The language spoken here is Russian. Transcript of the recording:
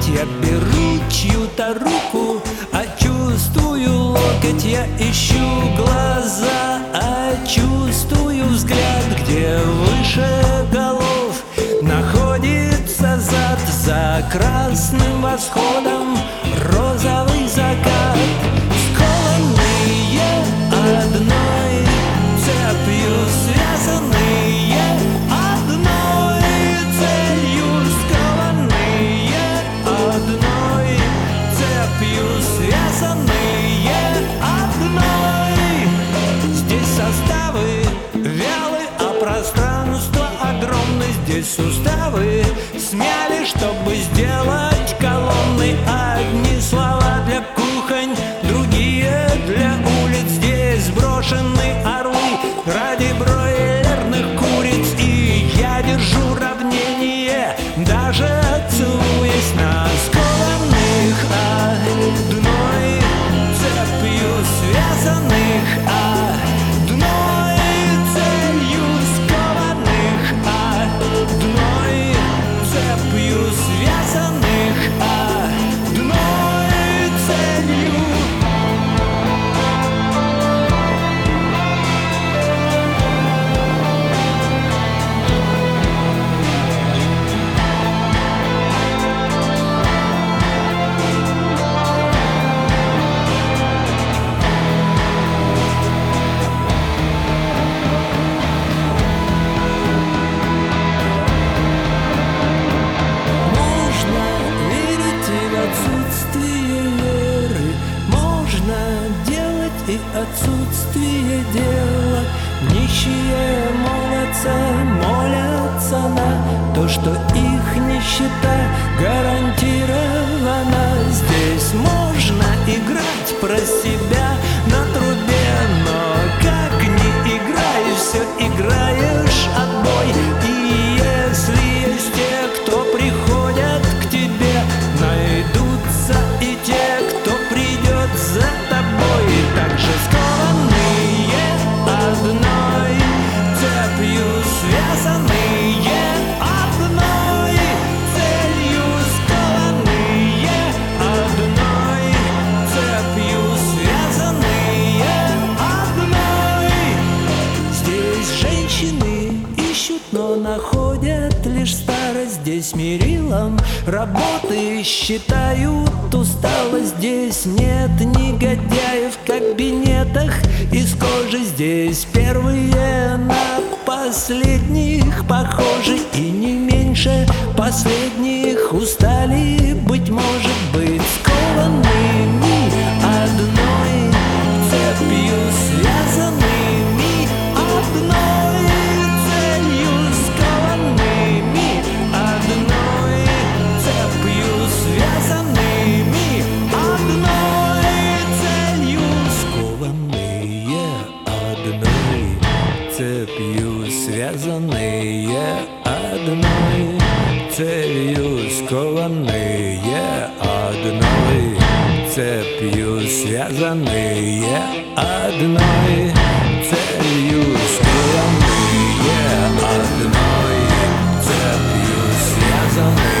локоть, я беру чью-то руку, а чувствую локоть, я ищу глаза, а чувствую взгляд, где выше голов находится зад. За красным восходом розовый закат, скованные одной цепью, связанные одной целью, скованные одной цепью, связанные одной. Здесь составы вялы, а пространство огромное. Здесь суставы смяли, чтобы сделать колонны. Одни слова для кухонь, другие для улиц. Здесь брошены орлы ради бройлерных куриц. И я держу равнение, даже целуясь на скованных одной цепью, связанных одной целью, скованных одной цепью, связанных одной целью. И отсутствие дела. Нищие молятся на то, что их нищета гарантирована. Здесь можно играть про себя на трубе, но как не играешь, все играешь отбой. И если есть те, кто приходят к тебе, найдутся и те, кто придет за тобой. Также скованные одной цепью, связанные одной целью, скованные одной цепью, связанные одной. Здесь женщины ищут, но находят лишь старость. Здесь мерилом работы считают усталость. Здесь нет негодяев в кабинетах из кожи. Здесь первые на последних похожи, и не меньше последних устали, быть может, быть скованными одной цепью, связанными одной целью, скованными одной цепью, связанными одной целью, скованные одной цепью, связанные одной целью, скованные одной цепью, связанные одной целью, скованные одной цепью, связанные